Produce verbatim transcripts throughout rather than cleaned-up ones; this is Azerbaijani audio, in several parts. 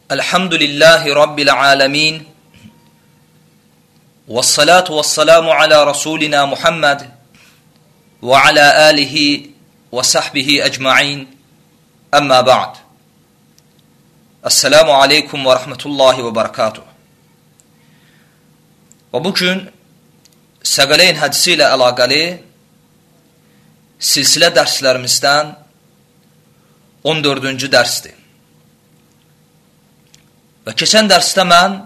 Elhamdülillahi Rabbil alemin. Vessalatu vesselamu ala Rasulina Muhammed ve ala alihi ve sahbihi ecma'in. Amma ba'd. Esselamu aleykum ve rahmetullahi ve barakatuh. Və bugün Səqələyn hədisi ilə əlaqəli silsilə dərslərimizdən on dördüncü dərsdir. Və keçən dərsdə mən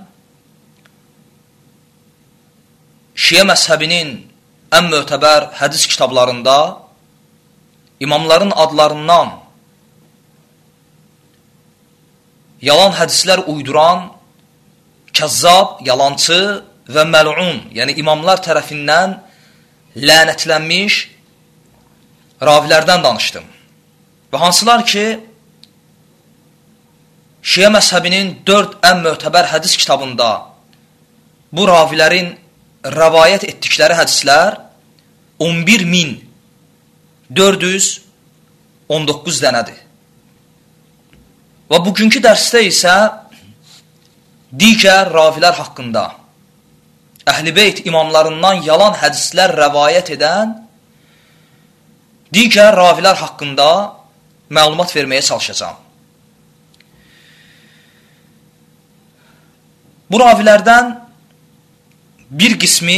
Şiə məzhəbinin ən mötəbər hədis kitablarında imamların adlarından yalan hədislər uyduran, kəzzab, yalancı və məl'un, yəni imamlar tərəfindən lənətlənmiş ravilərdən danışdım. Və hansılar ki, Şiə məzhəbinin dörd ən mötəbər hədis kitabında bu ravilərin rəvayət etdikləri hədislər on bir min dörd yüz on doqquz dənədir. Və bugünkü dərsdə isə digər ravilər haqqında Əhl-i Beyt imamlarından yalan hədislər rəvayət edən digər ravilər haqqında məlumat verməyə çalışacağam. Bu ravilərdən bir qismi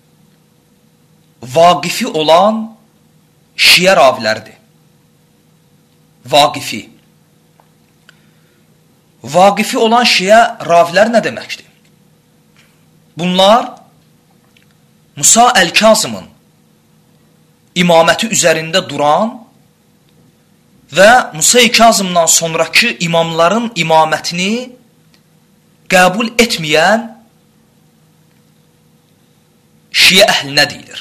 vaqifi olan Şiə ravilərdir. Vaqifi. Vaqifi olan Şiə ravilər nə deməkdir? Bunlar Musa Əl-Kazımın imaməti üzərində duran və Musa Əl-Kazımdan sonraki imamların imamətini qəbul etməyən Şiə əhlinə deyilir.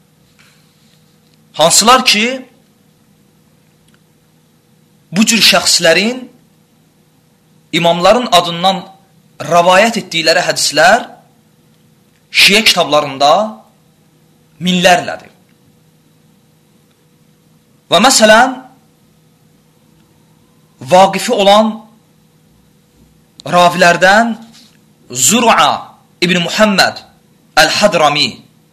Hansılar ki, bu cür şəxslərin imamların adından rəvayət etdikləri hədislər Şiə kitablarında minlərlədir. Və məsələn, vaqifi olan ravilərdən Zur'a İbn Muhammed Əl-Hadrami,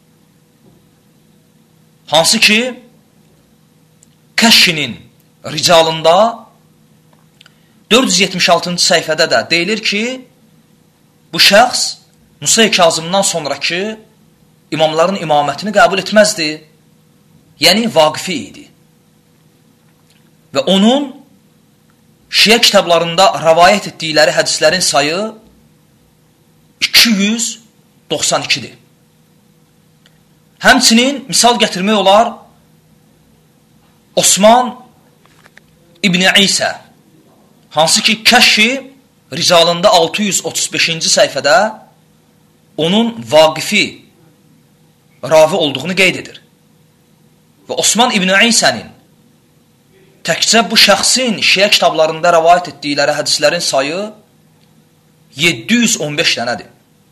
hansı ki, Kəşşinin ricalında dörd yüz yetmiş altıncı səhifədə də deyilir ki, bu şəxs Musa Kazımdan sonraki imamların imamətini qəbul etməzdi. Yəni, vaqifi idi. Və onun Şiə kitablarında rəvayət etdikləri hədislərin sayı iki yüz doxsan ikidir. Həmçinin misal gətirmək olar Osman İbn İsə, hansı ki, Kəşşi ricalında altı yüz otuz beşinci səhifədə onun vaqifi ravi olduğunu qeyd edir. Və Osman İbn İsənin təkcə bu şəxsin Şiə kitablarında rəvayət etdikləri hədislərin sayı yeddi yüz on beş dənədir.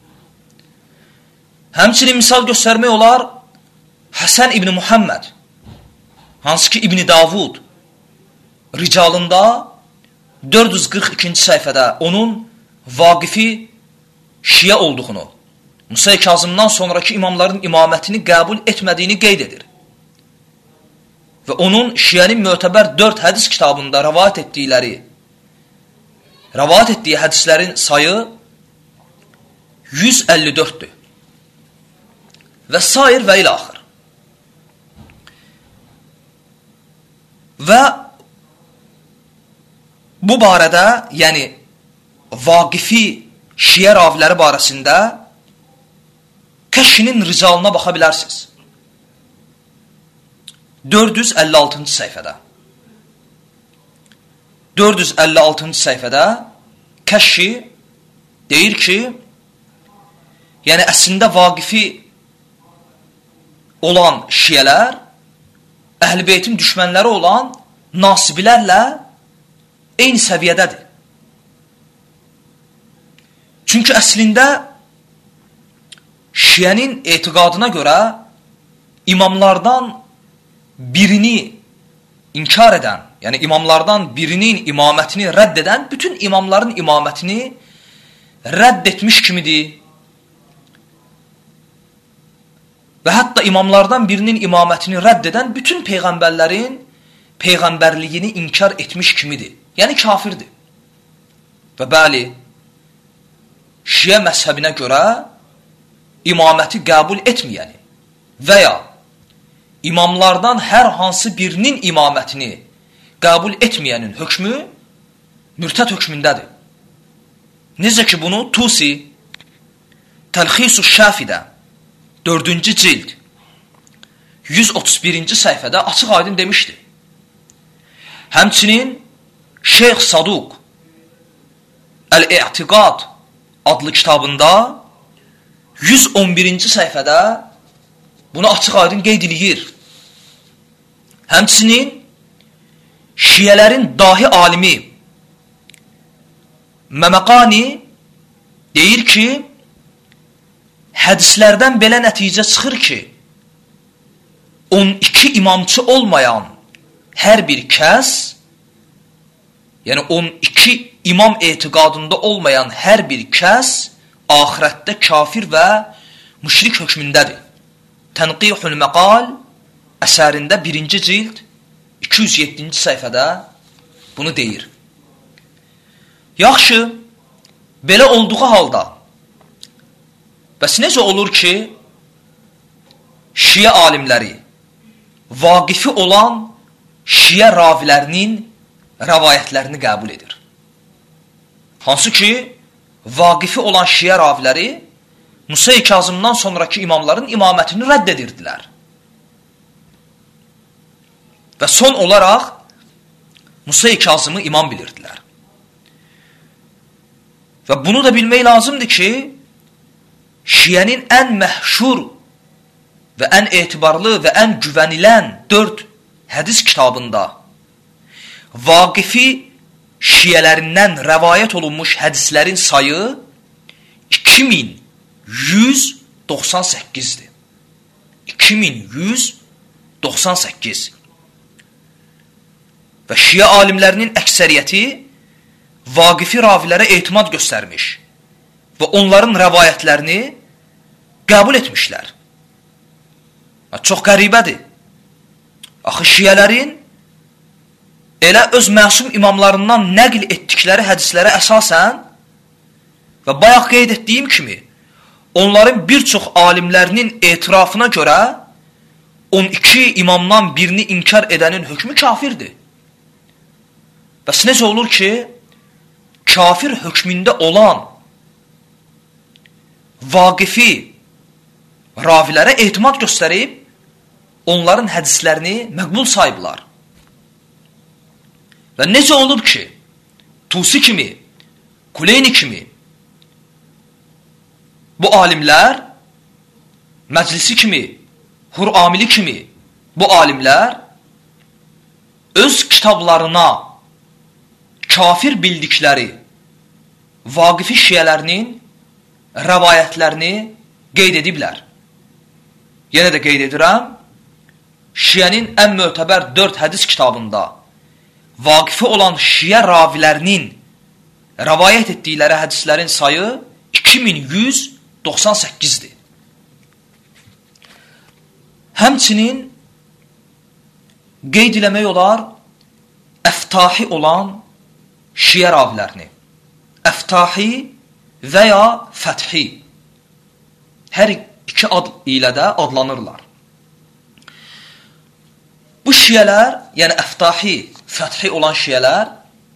Həmçinin misal göstərmək olar Həsən İbn Muhammed, hansı ki, İbn Davud ricalında dörd yüz qırx ikinci səhifədə onun vaqifi Şiə olduğunu, Musa Kazımdan sonraki imamların imamətini qəbul etmədiyini qeyd edir. Və onun Şiənin mötəbər dörd hədis kitabında rəvayət etdikləri, rəvayət etdiyi hədislərin sayı yüz əlli dörddür. Və sair və ilə axır. Və bu barədə, yəni vaqifi Şiə raviləri barəsində Kəşşinin ricalına baxa bilərsiniz. dörd yüz əlli altıncı səhifədə. dörd yüz əlli altıncı səhifədə Kəşşi deyir ki, yəni əslində vaqifi olan Şiələr Əhl-i Beytin düşmənləri olan nasibilərlə eyni səviyyədədir. Çünki əslində Şiənin etiqadına görə imamlardan birini inkar edən, yəni imamlardan birinin imamətini rədd edən, bütün imamların imamətini rədd etmiş kimidir. Və hətta imamlardan birinin imamətini rədd edən bütün peyğəmbərlərin peyğəmbərliyini inkar etmiş kimidir. Yəni kafirdir. Və bəli, Şiə məzhəbinə görə imaməti qəbul etməyəni və ya imamlardan hər hansı birinin imamətini qəbul etməyənin hökmü mürtəd hökmündədir. Necə ki bunu Tusi Təlxis-ü Şafidə dördüncü cild yüz otuz birinci səhifədə açıq aydın demişdi. Həmçinin Şeyx Saduq Əl-İ'tiqad adlı kitabında yüz on birinci səhifədə bunu açıq aydın qeyd edir. Həmçinin Şiələrin dahi alimi Məməqani deyir ki, hədislərdən belə nəticə çıxır ki, on iki imamçı olmayan hər bir kəs, yəni on iki imam etiqadında olmayan hər bir kəs axirətdə kafir və müşrik hökmündədir. Tənqihul Məqal əsərində birinci cild iki yüz yeddinci səhifədə bunu deyir. Yaxşı, belə olduğu halda bəs necə olur ki, Şiə alimləri vaqifi olan Şiə ravilərinin rəvayətlərini qəbul edir? Hansı ki, vaqifi olan Şiə raviləri Musa-i Kazımdan sonraki imamların imamətini rədd edirdilər. Və son olaraq Musa-i Kazımı imam bilirdilər. Və bunu da bilmək lazımdır ki, Şiənin ən məhşur və ən etibarlı və ən güvənilən dörd hədis kitabında vaqifi Şiələrindən rəvayət olunmuş hədislərin sayı iki min yüz doxsan səkkizdir. iki min yüz doxsan səkkiz. Və Şiə alimlərinin əksəriyyəti vaqifi ravilərə etimad göstərmiş və onların rəvayətlərini qəbul etmişlər. Çox qəribədir. Axı Şiələrin elə öz məsum imamlarından nəql etdikləri hədislərə əsasən və bayaq qeyd etdiyim kimi onların bir çox alimlərinin etirafına görə on iki imamdan birini inkar edənin hökmü kafirdir. Bəs necə olur ki, kafir hökmündə olan vaqifi ravilərə etimad göstərib, onların hədislərini məqbul sayıblar. Və necə olub ki, Tusi kimi, Kuleyni kimi bu alimlər, Məclisi kimi, Hur'amili kimi bu alimlər öz kitablarına kafir bildikləri vaqifi şiələrinin rəvayətlərini qeyd ediblər. Yenə də qeyd edirəm, Şiənin ən mötəbər dörd hədis kitabında vaqifi olan Şiə ravilərinin rəvayət etdikləri hədislərin sayı iki min yüz doxsan səkkizdir. Həmçinin qeyd eləmək olar əftahi olan Şiə ravilərini. Əftahi və ya fəthi. Hər iki ad ilə də adlanırlar. Bu şiələr, yəni əftahi, fəthi olan şiələr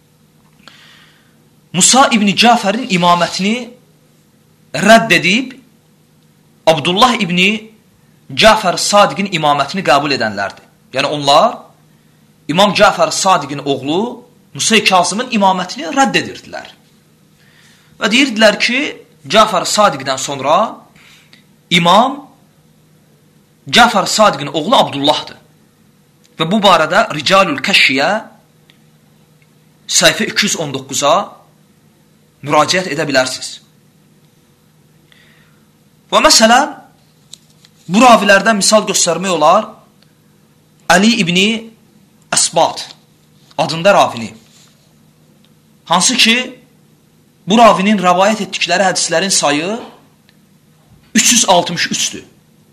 Musa ibn Cəfərin imamətini rədd edib Abdullah ibn Cəfər Sadiqin imamətini qəbul edənlərdir. Yəni onlar İmam Cəfər Sadiqin oğlu Musa-i Kazımın imamətini rədd edirdilər. Və deyirdilər ki, Cəfər Sadiqdən sonra imam Cəfər Sadiqin oğlu Abdullahdır. Və bu barədə Ricalül Kəşşiyə səhifə iki yüz on doqquza müraciət edə bilərsiniz. Və məsələn, bu ravilərdən misal göstərmək olar, Ali ibn Əsbat adında ravini. Hansı ki, bu ravinin rəvayət etdikləri hədislərin sayı üç yüz altmış üçdür.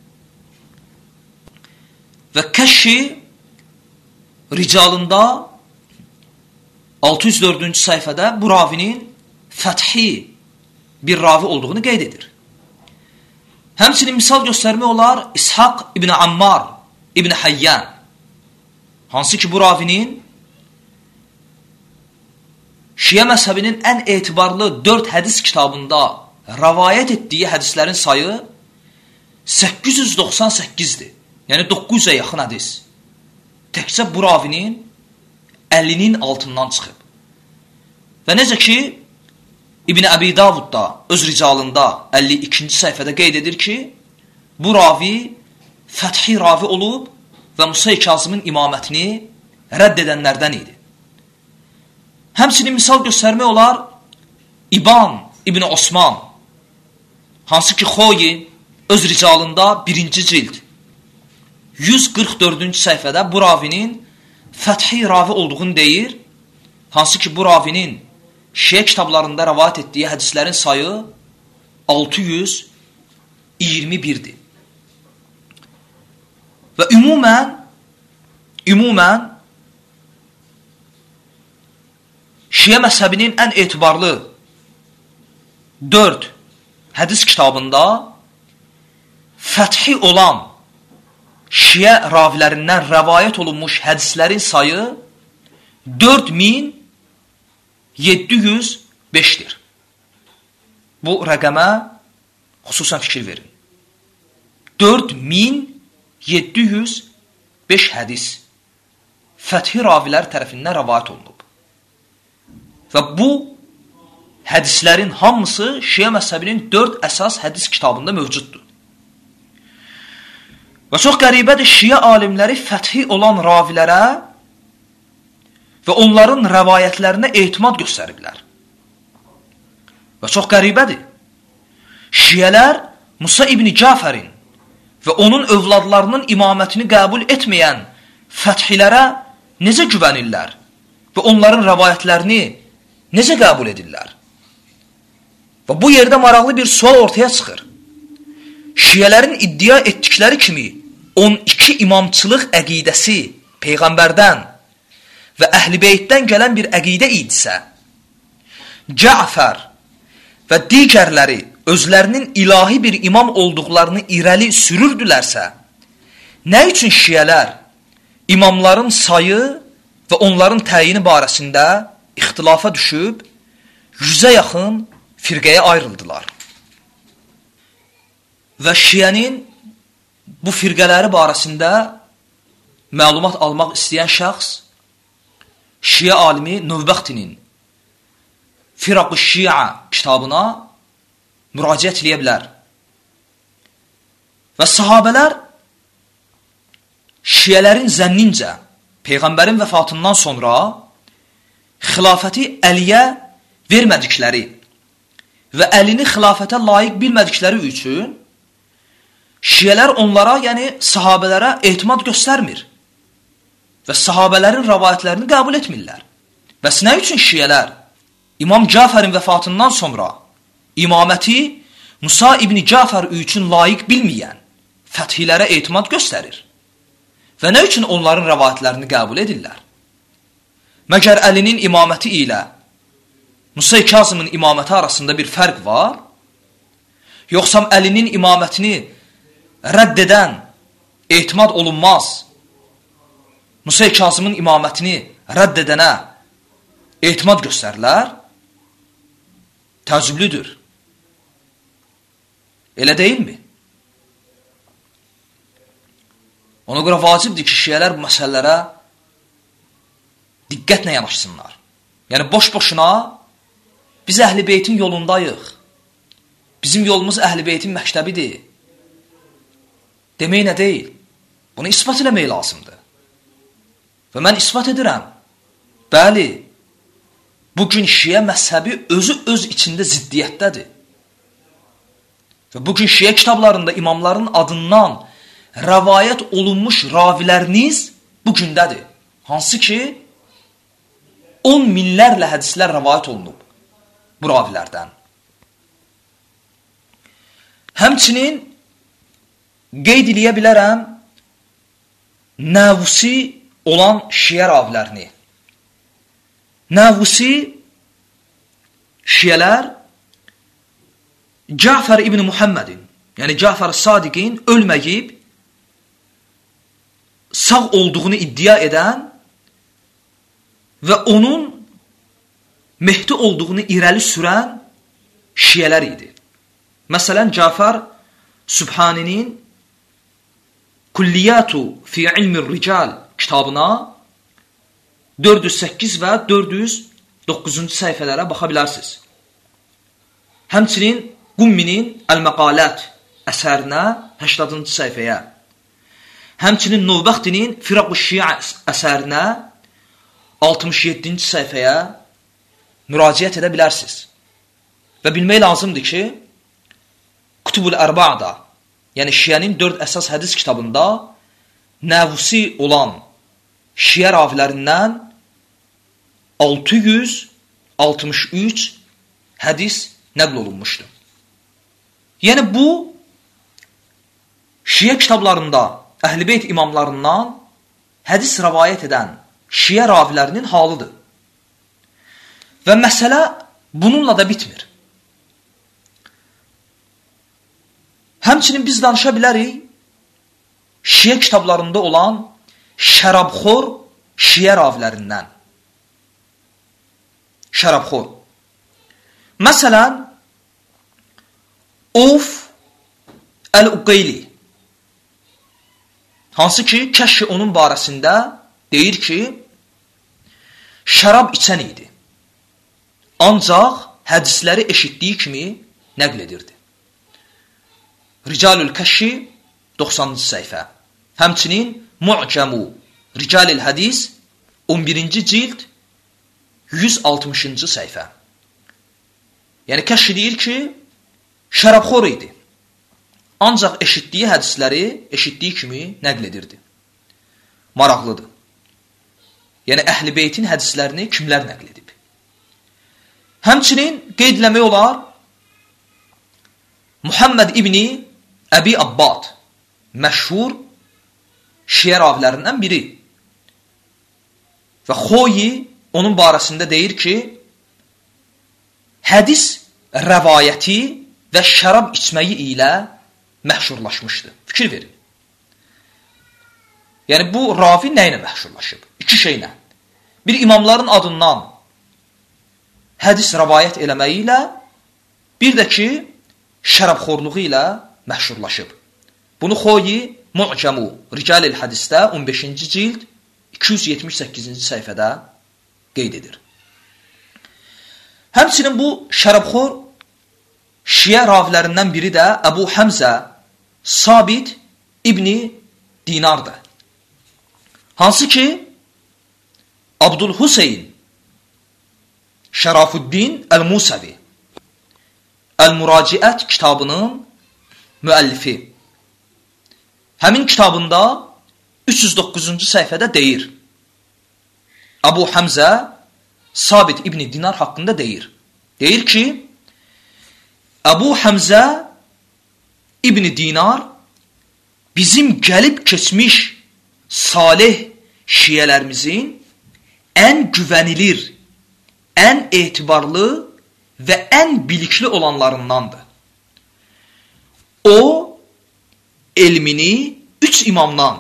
Və Kəşşi ricalında altı yüz dördüncü səhifədə bu ravinin fəthi bir ravi olduğunu qeyd edir. Həmçinin misal göstərmək olar İshaq İbn Ammar İbn Hayyan. Hansı ki, bu ravinin Şiə məzhəbinin ən etibarlı dörd hədis kitabında rəvayət etdiyi hədislərin sayı səkkiz yüz doxsan səkkizdir. Yəni doqquz yüzə yaxın hədis. Təkcə bu ravinin əllinin altından çıxıb. Və necə ki, İbn Əbi Davudda öz ricalında əlli ikinci səhifədə qeyd edir ki, bu ravi fəthi ravi olub və Musa-i Kazımın imamətini rədd edənlərdən idi. Həmçinin misal göstərmək olar İban İbn Osman, hansı ki, Xoyi öz ricalında birinci cild yüz qırx dördüncü səhifədə bu ravinin fəthi ravi olduğunu deyir, hansı ki, bu ravinin Şiə kitablarında rəvayət etdiyi hədislərin sayı altı yüz iyirmi birdir. Və ümumən, ümumən Şiə məzhəbinin ən etibarlı dörd hədis kitabında fəthi olan Şiə ravilərindən rəvayət olunmuş hədislərin sayı dörd min yeddi yüz beşdir. Bu rəqəmə xüsusən fikir verin. dörd min yeddi yüz beş hədis fəthi ravilər tərəfindən rəvayət olunub. Və bu hədislərin hamısı Şiə məzhəbinin dörd əsas hədis kitabında mövcuddur. Və çox qəribədir, Şiə alimləri fəthi olan ravilərə və onların rəvayətlərinə etimad göstəriblər. Və çox qəribədir, Şiələr Musa İbn Cəfərin və onun övladlarının imamətini qəbul etməyən fəthilərə necə güvənirlər və onların rəvayətlərini necə qəbul edirlər? Və bu yerdə maraqlı bir sual ortaya çıxır. Şiələrin iddia etdikləri kimi on iki imamçılıq əqidəsi Peyğəmbərdən və Əhl-i Beytdən gələn bir əqidə idisə, Cəfər və digərləri özlərinin ilahi bir imam olduqlarını irəli sürürdülərsə, nə üçün Şiələr imamların sayı və onların təyini barəsində ixtilafa düşüb, yüzə yaxın firqəyə ayrıldılar? Və Şiənin bu firqələri barəsində məlumat almaq istəyən şəxs Şiə alimi Növbəxtinin Firaq-ı Şiə kitabına müraciət edə bilər. Və sahabələr Şiələrin zənnincə Peyğəmbərin vəfatından sonra xilafəti Əliyə vermədikləri və Əlini xilafətə layiq bilmədikləri üçün Şiələr onlara, yəni sahabələrə etimad göstərmir və sahabələrin rəvayətlərini qəbul etmirlər. Bəs nə üçün Şiələr İmam Cəfərin vəfatından sonra imaməti Musa İbn Cəfər üçün layiq bilməyən fəthilərə etimad göstərir? Və nə üçün onların rəvayətlərini qəbul edirlər? Məgər Əlinin imaməti ilə Musa Kazımın imaməti arasında bir fərq var? Yoxsa Əlinin imamətini rədd edən etimad olunmaz, Musa Kazımın imamətini rədd edənə etimad göstərilər? Təəccüblüdür. Elə deyilmi? Ona görə vacibdir ki, Şiələr bu məsələlərə diqqətlə yanaşsınlar. Yəni, boş-boşuna biz Əhl-i Beytin yolundayıq. Bizim yolumuz Əhl-i Beytin məktəbidir. Demək nə deyil? Bunu ispat eləmək lazımdır. Və mən ispat edirəm. Bəli, bugün Şiə məzhəbi özü öz içində ziddiyyətdədir. Və bugün Şiə kitablarında imamların adından rəvayət olunmuş raviləriniz bugündədir. hansı ki on minlərlə hədislər rəvayət olunub bu ravilərdən. Həmçinin qeyd eləyə bilərəm Nəvusi olan şiə ravilərini. Nəvusi şiələr Cəfər ibn Muhammedin, yəni Cəfər Sadiqin ölməyib, sağ olduğunu iddia edən və onun Mehdi olduğunu irəli sürən şiələr idi. Məsələn, Cəfər Sübhaninin Kulliyatu fi ilmi rical kitabına dörd yüz səkkiz və dörd yüz doqquzuncu səhifələrə baxa bilərsiniz. Həmçinin Qumminin Əl-Məqalət əsərinə səksəninci səhifəyə, həmçinin Novbəxtinin Firaq-ı Şiə əsərinə altmış yeddinci səhifəyə müraciət edə bilərsiniz. Və bilmək lazımdır ki, Kutubul Ərba'da, yəni şiənin dörd əsas hədis kitabında Nəvusi olan şiə ravilərindən altı yüz altmış üç hədis nəql olunmuşdur. Yəni bu, şiə kitablarında Əhl-i Beyt imamlarından hədis rəvayət edən şiə ravilərinin halıdır. Və məsələ bununla da bitmir. Həmçinin biz danışa bilərik şiə kitablarında olan şərabxor şiə ravilərindən. Şərabxor. Məsələn, Of Əl-Uqeyli, hansı ki, Kəşfi onun barəsində deyir ki, şərab içən idi. Ancaq hədisləri eşitdiyi kimi nəql edirdi. Ricalül Kəşfi doxsanıncı səhifə. Həmçinin Mu'cəmu Ricalil Hədis on birinci cild yüz altmışıncı səhifə. Yəni Kəşfi deyir ki, şərabxor idi. Ancaq eşitdiyi hədisləri eşitdiyi kimi nəql edirdi. Maraqlıdır. Yəni Əhl-i Beytin hədislərini kimlər nəql edib? Həmçinin qeydləmək olar Muhammed İbni Əbi Abbad, məşhur şiə ravilərindən biri. Və Xoyi onun barəsində deyir ki, hədis rəvayəti və şərab içməyi ilə məşhurlaşmışdı. Fikir verin. Yəni bu ravi nə ilə məşhurlaşıb? İki şeylə. Bir, imamların adından hədis rəvayət eləməyi ilə, bir də ki, şərabxorluğu ilə məşhurlaşıb. Bunu Xoyi Mu'cəmu Ricalil Hədisdə on beşinci cild iki yüz yetmiş səkkizinci səhifədə qeyd edir. Həmçinin bu şərabxor şiə ravilərindən biri də Əbu Həmzə Sabit İbni Dinardır. Hansı ki, Abdülhüseyn Şərafuddin Əl-Musəvi Əl-Muraciət kitabının müəllifi. Həmin kitabında üç yüz doqquzuncu səhifədə deyir. Əbu Həmzə Sabit İbni Dinar haqqında deyir. Deyir ki, Əbu Həmzə İbni Dinar bizim gəlib keçmiş salih şiələrimizin ən güvənilir, ən etibarlı və ən bilikli olanlarındandır. O, elmini üç imamdan,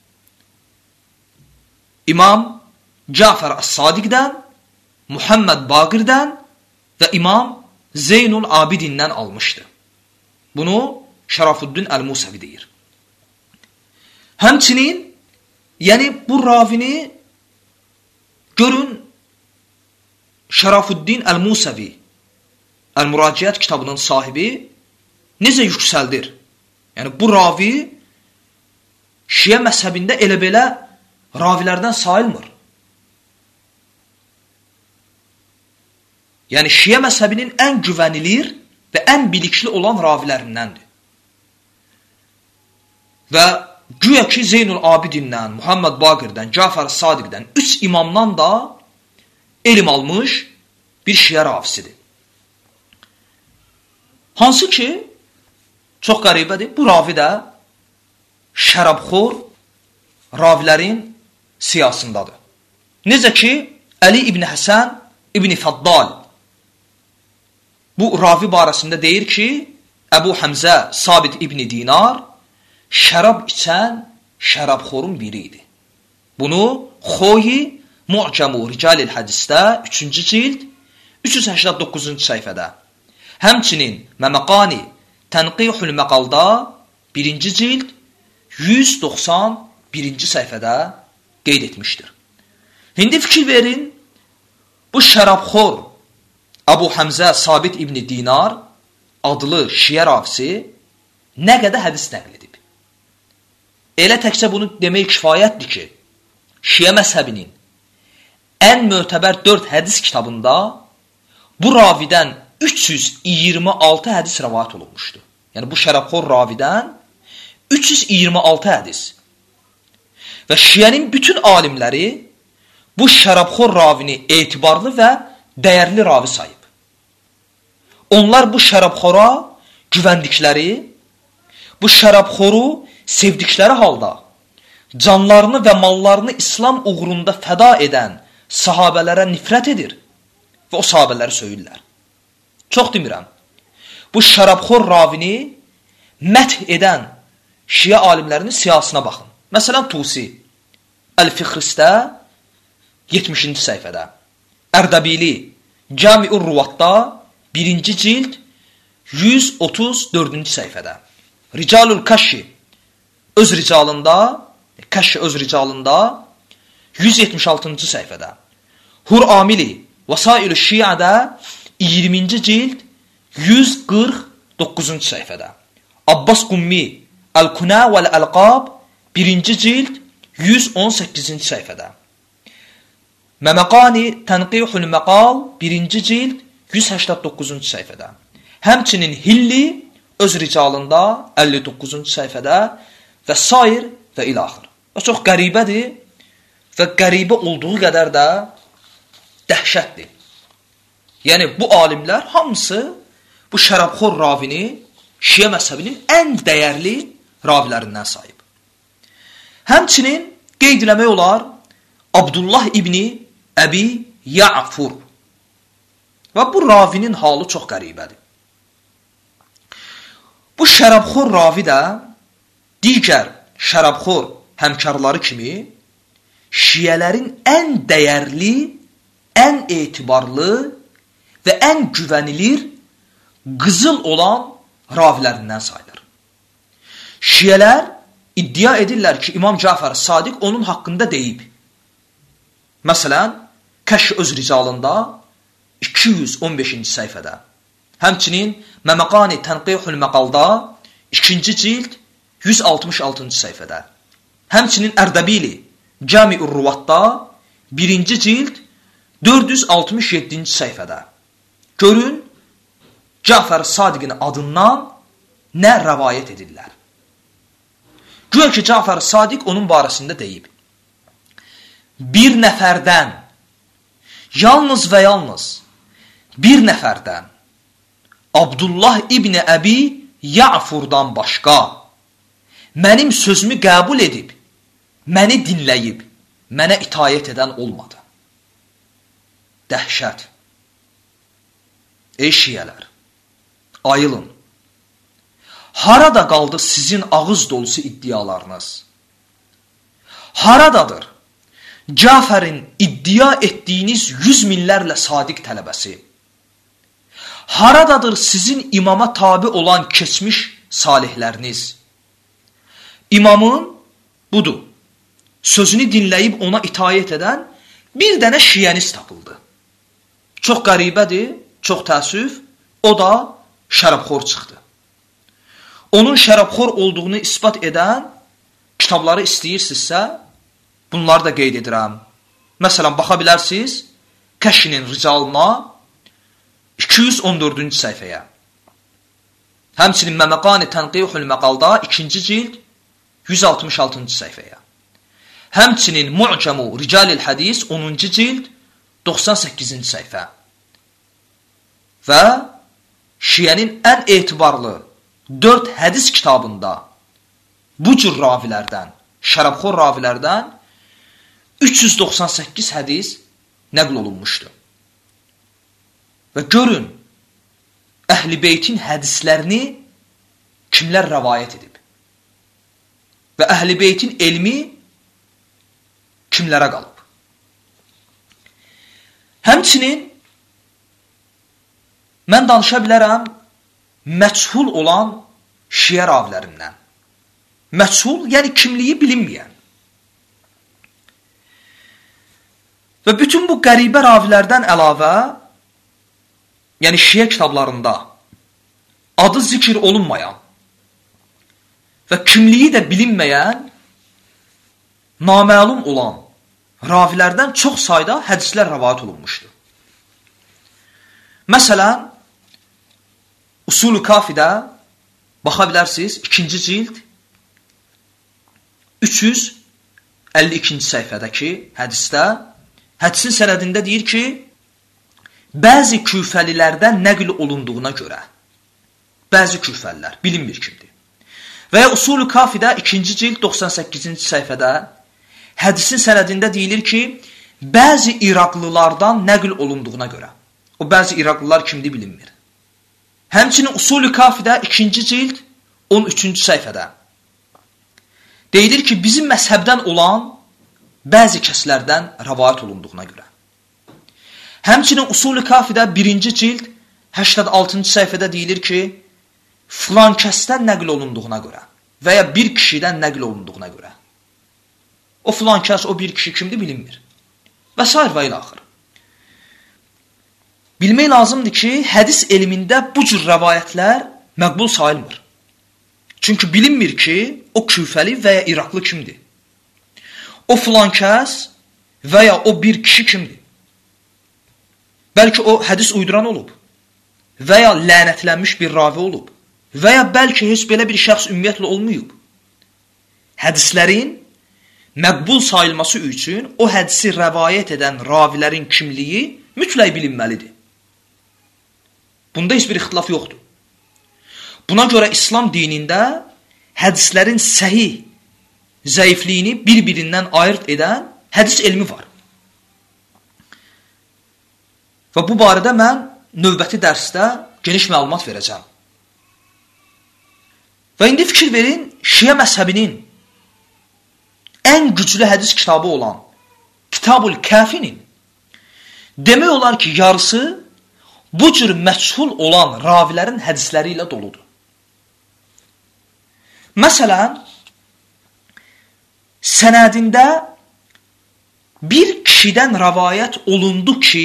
İmam Cəfər Əs-Sadiqdən, Muhammed Baqirdən və İmam Zeynul Abidindən almışdı. Bunu Şərafuddin Əl-Musəvi deyir. Həmçinin, yəni bu ravini görün, Şərafuddin Əl-Musəvi Əl-Muraciət kitabının sahibi necə yüksəldir? Yəni bu ravi şiə məzhəbində elə belə ravilərdən sayılmır. Yəni şiə məzhəbinin ən güvənilir və ən bilikli olan ravilərindəndir. Və güya ki Zeynul Abidin'dən, Muhammed Baqir'dən, Cafər Sadiq'dən, üç imamdan da elm almış bir şiə rafisidir. Hansı ki, çox qəribədir, bu ravi də şərabxor ravilərin siyasındadır. Necə ki, Əli İbni Həsən İbni Fəddal bu ravi barəsində deyir ki, Əbu Həmzə Sabit İbni Dinar şərab içən şərabxorun biri idi. Bunu Xoyi Mu'cəmu Ricalil Hədisdə üçüncü cild üç yüz səksən doqquzuncu səhifədə, həmçinin Məməqani Tənqihül Məqalda birinci cild yüz doxsan birinci səhifədə qeyd etmişdir. İndi fikir verin, bu şərabxor Əbu Həmzə Sabit İbni Dinar adlı şiə rafisi nə qədər hədis nəql edib. Elə təkcə bunu demək kifayətdir ki, şiə məzhəbinin ən mötəbər dörd hədis kitabında bu ravidən üç yüz iyirmi altı hədis rəvayət olunmuşdur. Yəni bu şərabxor ravidən üç yüz iyirmi altı hədis. Və şiənin bütün alimləri bu şərabxor ravini etibarlı və dəyərli ravi sayıb. Onlar bu şərabxora güvəndikləri, bu şərabxoru sevdikləri halda canlarını və mallarını İslam uğrunda fəda edən sahabələrə nifrət edir və o sahabələri söyürlər. Çox demirəm. Bu şərabxor ravini məth edən şiə alimlərinin siyasına baxın. Məsələn, Tusi Əl-Fikristə yetmişinci səhifədə, Ərdəbili Cami-ur Ruvatda birinci cild yüz otuz dördüncü səhifədə, Ricalul Kəşşi öz ricalında, Kəşşi öz ricalında yüz yetmiş altıncı səhifədə, Hur Amili Vasail-ü Şiədə iyirminci cild yüz qırx doqquzuncu səhifədə, Abbas Qummi Əl-Kuna vəl-Əlqab birinci cild yüz on səkkizinci səhifədə, Məməqani Tənqihül Məqal birinci cild yüz səksən doqquzuncu səhifədə, həmçinin Hilli öz ricalında əlli doqquzuncu səhifədə və sair və ilaxır. Və çox qəribədir və qəribə olduğu qədər də dəhşətdir. Yəni bu alimlər hamısı bu şərabxor ravini şiə məzhəbinin ən dəyərli ravilərindən sayıb. Həmçinin qeyd eləmək olar Abdullah İbni Əbi Ya'fur. Və bu ravinin halı çox qəribədir. Bu şərabxor ravi də digər şərabxor həmkarları kimi şiələrin ən dəyərli, ən etibarlı və ən güvənilir qızıl olan ravilərindən sayılır. Şiələr iddia edirlər ki, İmam Cafər Sadiq onun haqqında deyib. Məsələn, Kəşş öz ricalında iki yüz on beşinci səhifədə, həmçinin Məməqani Tənqihül Məqalda ikinci cild yüz altmış altıncı səhifədə, həmçinin Ərdəbili Cami-ur Ruvatda birinci cild dörd yüz altmış yeddinci səhifədə. Görün, Cafər Sadiqin adından nə rəvayət edirlər. Güya ki, Cafər Sadiq onun barəsində deyib. Bir nəfərdən, yalnız və yalnız bir nəfərdən Abdullah İbni Əbi Ya'furdan başqa mənim sözümü qəbul edib, məni dinləyib, mənə itayət edən olmadı. Dəhşət. Ey şiyələr, ayılın. Harada qaldı sizin ağız dolusu iddialarınız? Haradadır Cafərin iddia etdiyiniz yüz minlərlə sadiq tələbəsi? Haradadır sizin imama tabi olan keçmiş salihləriniz? İmamın budur, sözünü dinləyib ona itayət edən bir dənə şiyəniz tapıldı. Çox qəribədir, çox təəssüf, o da şərabxor çıxdı. Onun şərabxor olduğunu ispat edən kitabları istəyirsinizsə, bunları da qeyd edirəm. Məsələn, baxa bilərsiniz, Kəşşinin ricalına iki yüz on dördüncü səhifəyə. Həmçinin Məməqani Tənqihül Məqalda ikinci cild yüz altmış altıncı səhifəyə. Həmçinin Mu'camu Ricalil Hədis onuncu cild doxsan səkkizinci səhifə. Və Şiənin ən etibarlı dörd hədis kitabında bu cür ravilərdən, şərabxor ravilərdən üç yüz doxsan səkkiz hədis nəql olunmuşdur. Və görün, Əhl-i Beytin hədislərini kimlər rəvayət edib? Və Əhl-i Beytin elmi kimlərə qalıb? Həmçinin mən danışa bilərəm məchul olan şiə ravilərindən. Məchul, yəni kimliyi bilinməyən. Və bütün bu qəribə ravilərdən əlavə, yəni şiə kitablarında adı zikr olunmayan və kimliyi də bilinməyən, naməlum olan ravilərdən çox sayda hədislər rəvayət olunmuşdur. Məsələn, Usul-u Kafidə baxa bilərsiniz, ikinci cild üç yüz əlli ikinci səhifədəki hədisdə, hədisin sənədində deyir ki, bəzi küfəlilərdən nəql olunduğuna görə, bəzi küfəlilər, bilinmir kimdir. Və ya Usul-u Kafidə ikinci cild doxsan səkkizinci səhifədə hədisin sənədində deyilir ki, bəzi İraqlılardan nəql olunduğuna görə. O bəzi İraqlılar kimdir bilinmir. Həmçinin Usul-u Kafidə ikinci cild on üçüncü səhifədə deyilir ki, bizim məzhəbdən olan bəzi kəslərdən rəvayət olunduğuna görə. Həmçinin Usul-u Kafidə birinci cild səksən altıncı səhifədə deyilir ki, filan kəsdən nəql olunduğuna görə və ya bir kişidən nəql olunduğuna görə. O filan kəs, o bir kişi kimdir bilinmir. Və s. və ilə axır. Bilmək lazımdır ki, hədis elmində bu cür rəvayətlər məqbul sayılmır. Çünki bilinmir ki, o küfəli və ya İraqlı kimdir. O filan kəs və ya o bir kişi kimdir. Bəlkə o hədis uyduran olub və ya lənətlənmiş bir ravi olub və ya bəlkə heç belə bir şəxs ümumiyyətlə olmayıb. Hədislərin məqbul sayılması üçün o hədisi rəvayət edən ravilərin kimliyi mütləq bilinməlidir. Bunda heç bir ixtilaf yoxdur. Buna görə İslam dinində hədislərin səhih, zəifliyini bir-birindən ayırt edən hədis elmi var. Və bu barədə mən növbəti dərsdə geniş məlumat verəcəm. Və indi fikir verin, Şiə məzhəbinin ən güclü hədis kitabı olan Kitab-ül Kəfinin demək olar ki, yarısı bu cür məchul olan ravilərin hədisləri ilə doludur. Məsələn, sənədində bir kişidən rəvayət olundu ki,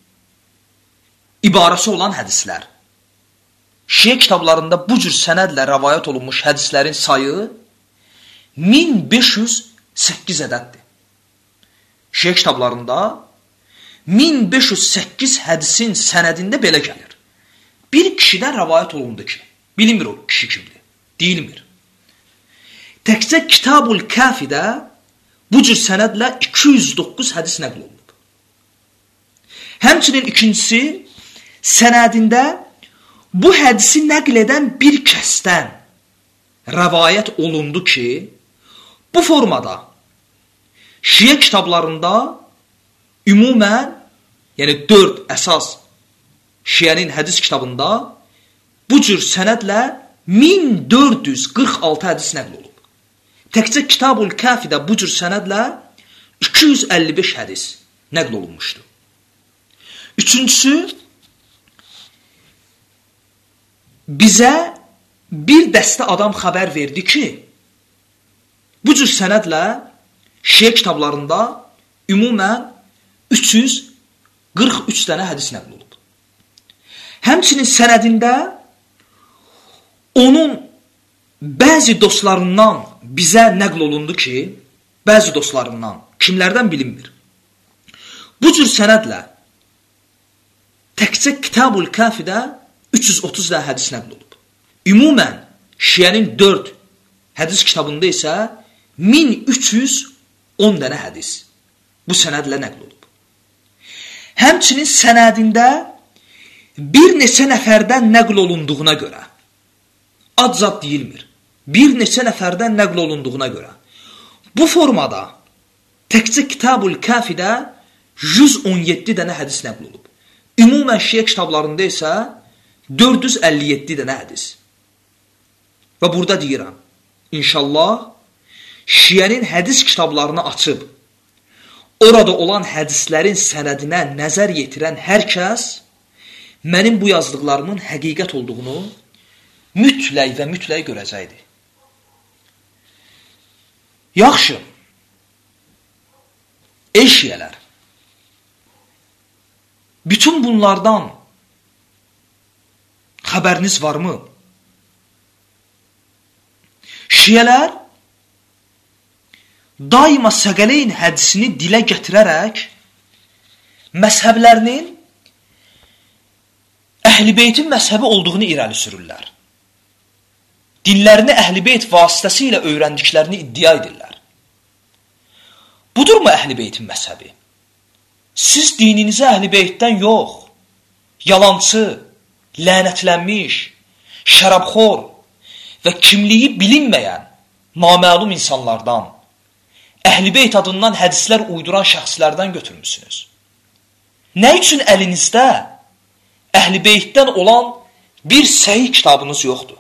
ibarəsi olan hədislər. Şiə kitablarında bu cür sənədlə rəvayət olunmuş hədislərin sayı min beş yüz səkkiz ədəddir. Şiə kitablarında min beş yüz səkkiz hədisin sənədində belə gəlir. Bir kişidən rəvayət olundu ki, bilinmir o kişi kimdir, deyilmir. Təkcə Kitab-ül Kəfidə bu cür sənədlə iki yüz doqquz hədis nəql olunub. Həmçinin ikincisi, sənədində bu hədisi nəql edən bir kəsdən rəvayət olundu ki, bu formada Şiə kitablarında ümumən, yəni dörd əsas Şiənin hədis kitabında bu cür sənədlə min dörd yüz qırx altı hədis nəql olub. Təkcə Kitab-ül Kəfidə bu cür sənədlə iki yüz əlli beş hədis nəql olunmuşdur. Üçüncüsü, bizə bir dəstə adam xəbər verdi ki, bu cür sənədlə Şiə kitablarında ümumən üç yüz qırx üç dənə hədis nəql olub. Həmçinin sənədində onun bəzi dostlarından bizə nəql olundu ki, bəzi dostlarından, kimlərdən bilinmir. Bu cür sənədlə təkcə Kitab-ül Kəfidə üç yüz otuz dənə hədis nəql olub. Ümumən Şiənin dörd Hədis kitabında isə min üç yüz on dənə hədis bu sənədlə nəql olub. Həmçinin sənədində bir neçə nəfərdən nəql olunduğuna görə, ad-zad deyilmir, bir neçə nəfərdən nəql olunduğuna görə, bu formada təkcə Kitab-ül Kafidə yüz on yeddi dənə hədis nəql olub. Ümumən şiə kitablarında isə dörd yüz əlli yeddi dənə hədis. Və burada deyirəm, İnşallah, şiənin hədis kitablarını açıb, orada olan hədislərin sənədinə nəzər yetirən hər kəs mənim bu yazdıqlarımın həqiqət olduğunu mütləq və mütləq görəcəkdir. Yaxşı, ey şiələr, bütün bunlardan xəbəriniz varmı? Şiələr daima Səqələyn hədisini dilə gətirərək məzhəblərinin Əhl-i Beytin məzhəbi olduğunu irəli sürürlər. Dinlərini Əhl-i Beyt vasitəsilə öyrəndiklərini iddia edirlər. Budurmu Əhl-i Beytin məzhəbi? Siz dininizi Əhl-i Beytdən yox, yalancı, lənətlənmiş, şərabxor və kimliyi bilinməyən naməlum insanlardan, Əhl-i Beyt adından hədislər uyduran şəxslərdən götürmüşsünüz. Nə üçün əlinizdə Əhl-i Beytdən olan bir səhih kitabınız yoxdur?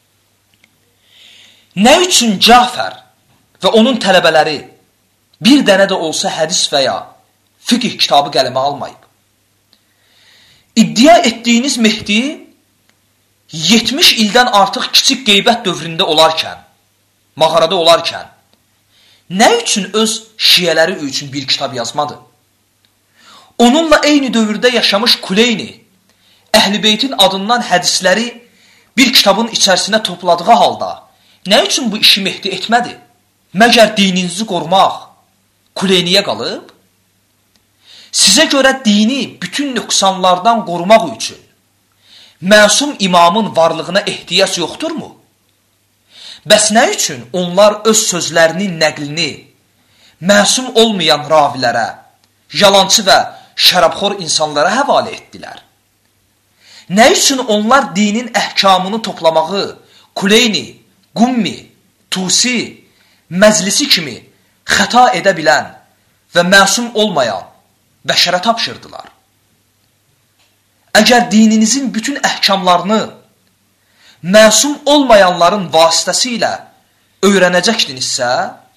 Nə üçün Cəfər və onun tələbələri bir dənə də olsa hədis və ya fiqh kitabı qələmə almayıb? İddia etdiyiniz Mehdi yetmiş ildən artıq kiçik qeybət dövründə olarkən, mağarada olarkən, nə üçün öz şiələri üçün bir kitab yazmadı? Onunla eyni dövrdə yaşamış Kuleyni, Əhl-i Beytin adından hədisləri bir kitabın içərisinə topladığı halda, nə üçün bu işi Mehdi etmədi? Məgər dininizi qorumaq Kuleyniyə qalıb? Sizə görə dini bütün nöqsanlardan qorumaq üçün məsum imamın varlığına ehtiyac yoxdurmu? Bəs nə üçün onlar öz sözlərinin nəqlini məsum olmayan ravilərə, yalancı və şərabxor insanlara həvalə etdilər? Nə üçün onlar dinin əhkamını toplamağı Kuleyni, Qummi, Tusi, Məclisi kimi xəta edə bilən və məsum olmayan bəşərə tapşırdılar? Əgər dininizin bütün əhkamlarını məsum olmayanların vasitəsilə öyrənəcəkdinizsə,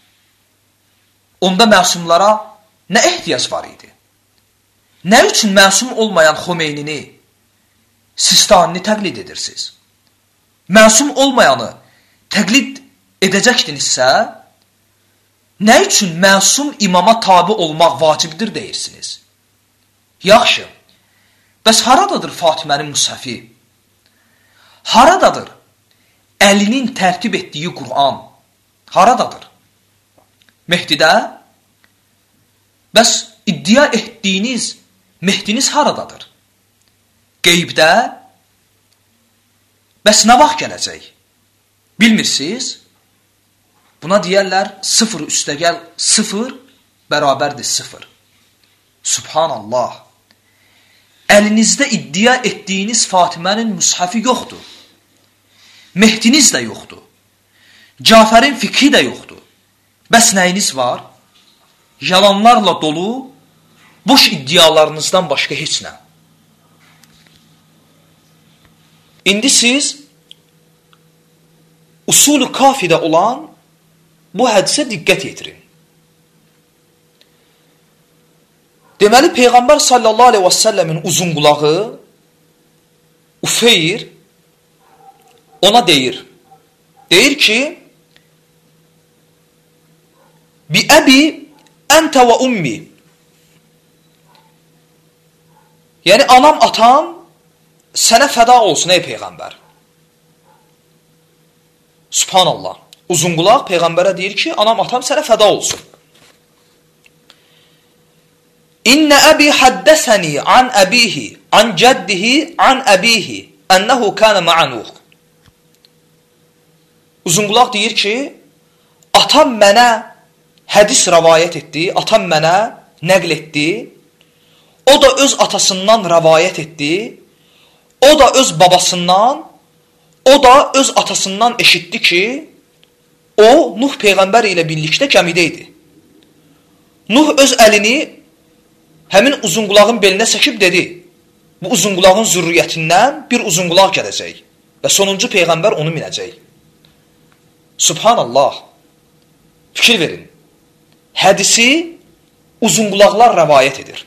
onda məsumlara nə ehtiyac var idi? Nə üçün məsum olmayan Xomeynini, Sistanini təqlid edirsiniz? Məsum olmayanı təqlid edəcəkdinizsə, nə üçün məsum imama tabi olmaq vacibdir deyirsiniz? Yaxşı, bəs haradadır Fatimənin Mushafi? Haradadır əlinin tərtib etdiyi Qur'an? Haradadır? Mehdidə? Bəs iddia etdiyiniz Mehdiniz haradadır? Qeybdə? Bəs nə vaxt gələcək? Bilmirsiniz? Buna deyərlər sıfır üstəgəl sıfır bərabərdir sıfır. Subhanallah. Əlinizdə iddia etdiyiniz Fatimənin Mushafi yoxdur. Mehdiniz də yoxdur. Cəfərin fikri də yoxdur. Bəs nəyiniz var? Yalanlarla dolu, boş iddialarınızdan başqa heç nə. İndi siz Usul-u Kafidə olan bu hədisə diqqət yetirin. Deməli, Peyğəmbər sallallahu aleyhi və səlləmin uzun qulağı Ufeyr ona deyir. Deyir ki, bi əbi əntə və ummi. Yəni, anam, atam sənə fəda olsun, ey Peyğəmbər. Subhanallah. Uzunqulaq Peyğəmbərə deyir ki, anam, atam sənə fəda olsun. İnnə əbi həddəsəni an əbihi, an cəddihi, an əbihi, ənəhu kənə ma'anuq. Uzunqulaq deyir ki, atam mənə hədis rəvayət etdi, atam mənə nəql etdi, o da öz atasından rəvayət etdi, o da öz babasından, o da öz atasından eşitdi ki, o, Nuh Peyğəmbər ilə birlikdə gəmidə idi. Nuh öz əlini həmin uzunqulağın belinə çəkib dedi, bu uzunqulağın zürriyyətindən bir uzunqulaq gələcək və sonuncu Peyğəmbər onu minəcək. Subhanallah, fikir verin, hədisi uzunqulaqlar rəvayət edir.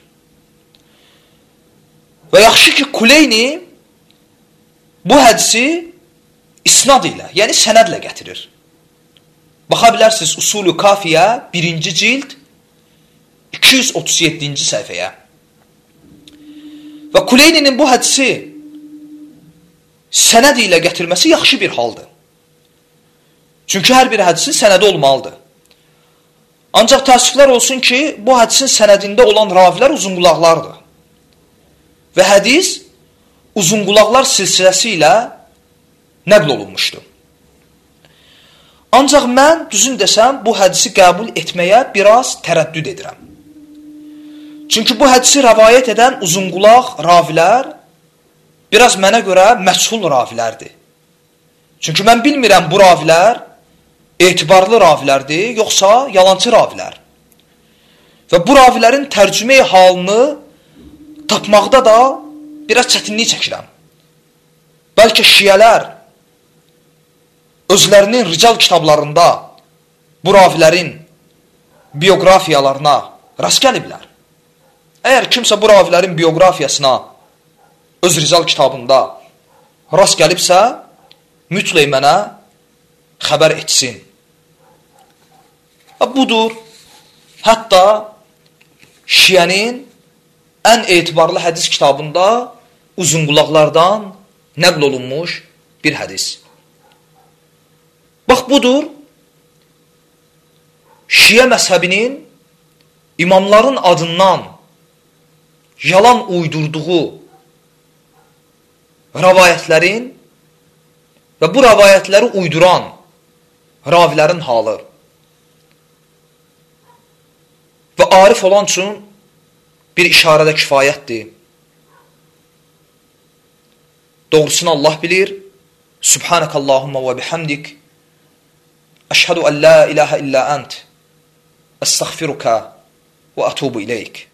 Və yaxşı ki, Kuleyni bu hədisi isnad ilə, yəni sənədlə gətirir. Baxa bilərsiniz Usulü Kafiyə birinci cild iki yüz otuz yeddinci səhifəyə. Və Kuleyninin bu hədisi sənəd ilə gətirməsi yaxşı bir haldır. Çünki hər bir hədisin sənədi olmalıdır. Ancaq təəssüflər olsun ki, bu hədisin sənədində olan ravilər uzunqulaqlardır. Və hədis uzunqulaqlar silsiləsi ilə nəql olunmuşdur. Ancaq mən, düzün desəm, bu hədisi qəbul etməyə biraz tərəddüd edirəm. Çünki bu hədisi rəvayət edən uzunqulaq ravilər biraz mənə görə məchul ravilərdir. Çünki mən bilmirəm bu ravilər etibarlı ravilərdir, yoxsa yalancı ravilər. Və bu ravilərin tərcümə halını tapmaqda da biraz çətinlik çəkirəm. Bəlkə şiyələr özlərinin rical kitablarında bu ravilərin bioqrafiyalarına rast gəliblər. Əgər kimsə bu ravilərin bioqrafiyasına öz rical kitabında rast gəlibsə, mütləq mənə xəbər etsin. Budur, hətta şiyənin ən etibarlı hədis kitabında uzunqulaqlardan nəql olunmuş bir hədis. Bax, budur, şiə məzhəbinin imamların adından yalan uydurduğu rəvayətlərin və bu rəvayətləri uyduran ravilərin halı. Və arif olan üçün bir işarədə kifayətdir. Doğrusunu Allah bilir. Subhanəkallahumma və bihamdik. Əşhədu ən la ilahə illə ənt. Əstəğfiruka və ətubu iləyik.